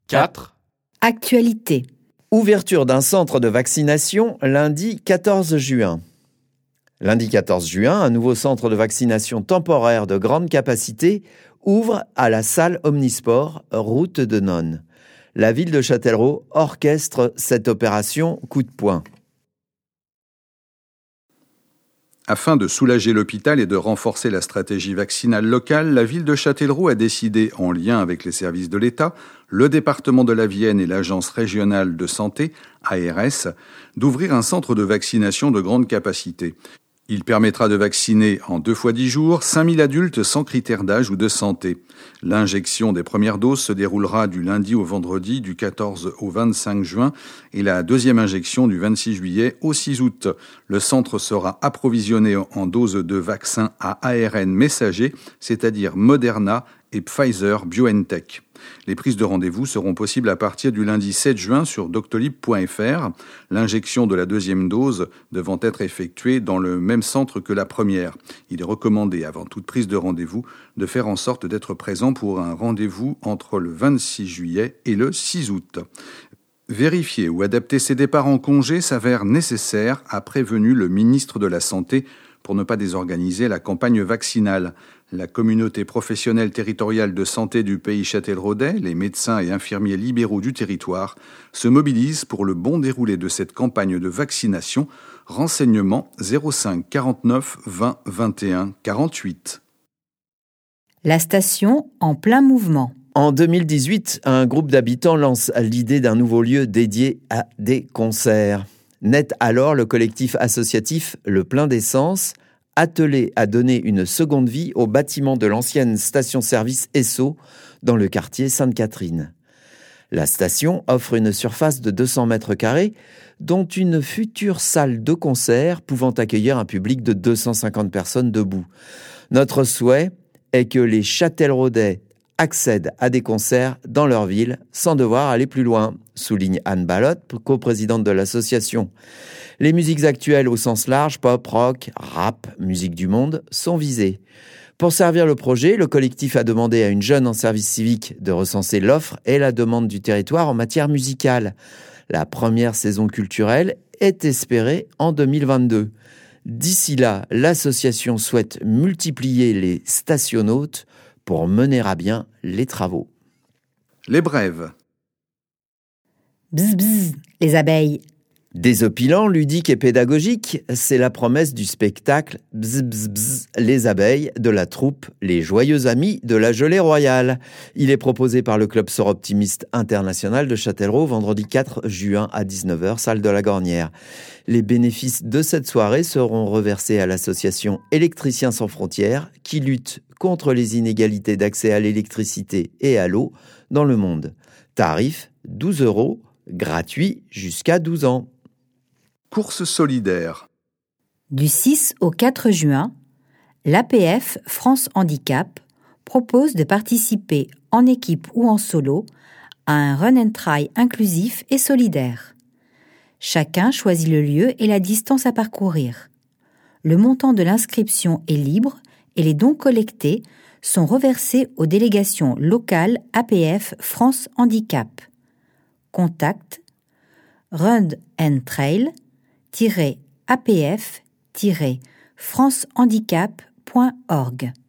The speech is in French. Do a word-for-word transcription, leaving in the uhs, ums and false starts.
quatre. Actualité. Ouverture d'un centre de vaccination lundi quatorze juin. Lundi quatorze juin, un nouveau centre de vaccination temporaire de grande capacité ouvre à la salle Omnisport, route de Nonne. La ville de Châtellerault orchestre cette opération coup de poing. Afin de soulager l'hôpital et de renforcer la stratégie vaccinale locale, la ville de Châtellerault a décidé, en lien avec les services de l'État, le département de la Vienne et l'Agence régionale de santé, A R S, d'ouvrir un centre de vaccination de grande capacité. Il permettra de vacciner en deux fois dix jours cinq mille adultes sans critères d'âge ou de santé. L'injection des premières doses se déroulera du lundi au vendredi du quatorze au vingt-cinq juin et la deuxième injection du vingt-six juillet au six août. Le centre sera approvisionné en doses de vaccins à A R N messager, c'est-à-dire Moderna et Pfizer-BioNTech. Les prises de rendez-vous seront possibles à partir du lundi sept juin sur doctolib point f r, l'injection de la deuxième dose devant être effectuée dans le même centre que la première. Il est recommandé, avant toute prise de rendez-vous, de faire en sorte d'être présent pour un rendez-vous entre le vingt-six juillet et le six août. Vérifier ou adapter ses départs en congé s'avère nécessaire, a prévenu le ministre de la Santé pour ne pas désorganiser la campagne vaccinale. La communauté professionnelle territoriale de santé du pays châtelleraudais, les médecins et infirmiers libéraux du territoire, se mobilisent pour le bon déroulé de cette campagne de vaccination. Renseignements zéro cinq quarante-neuf vingt vingt et un quarante-huit. La station en plein mouvement. En deux mille dix-huit, un groupe d'habitants lance l'idée d'un nouveau lieu dédié à des concerts. Naît alors le collectif associatif Le Plein d'Essence, attelé à donner une seconde vie au bâtiment de l'ancienne station-service Esso dans le quartier Sainte-Catherine. La station offre une surface de deux cents mètres carrés, dont une future salle de concert pouvant accueillir un public de deux cent cinquante personnes debout. Notre souhait est que les Châtelleraudais accèdent à des concerts dans leur ville sans devoir aller plus loin, souligne Anne Ballotte, coprésidente de l'association. Les musiques actuelles au sens large, pop, rock, rap, musique du monde, sont visées. Pour servir le projet, le collectif a demandé à une jeune en service civique de recenser l'offre et la demande du territoire en matière musicale. La première saison culturelle est espérée en deux mille vingt-deux. D'ici là, l'association souhaite multiplier les stationnautes pour mener à bien les travaux. Les brèves. Bzz bzz, les abeilles. Désopilant, ludique et pédagogique, c'est la promesse du spectacle Bzz bzz bzz, les abeilles de la troupe Les Joyeux Amis de la Gelée Royale. Il est proposé par le Club Soroptimiste International de Châtellerault vendredi quatre juin à dix-neuf heures, salle de la Gornière. Les bénéfices de cette soirée seront reversés à l'association Électriciens sans frontières qui lutte contre les inégalités d'accès à l'électricité et à l'eau dans le monde. Tarif douze euros, gratuit jusqu'à douze ans. Course solidaire. Du six au quatre juin, l'A P F France Handicap propose de participer en équipe ou en solo à un run and try inclusif et solidaire. Chacun choisit le lieu et la distance à parcourir. Le montant de l'inscription est libre et les dons collectés sont reversés aux délégations locales A P F France Handicap. Contact run and trail tiret a p f tiret france handicap point org.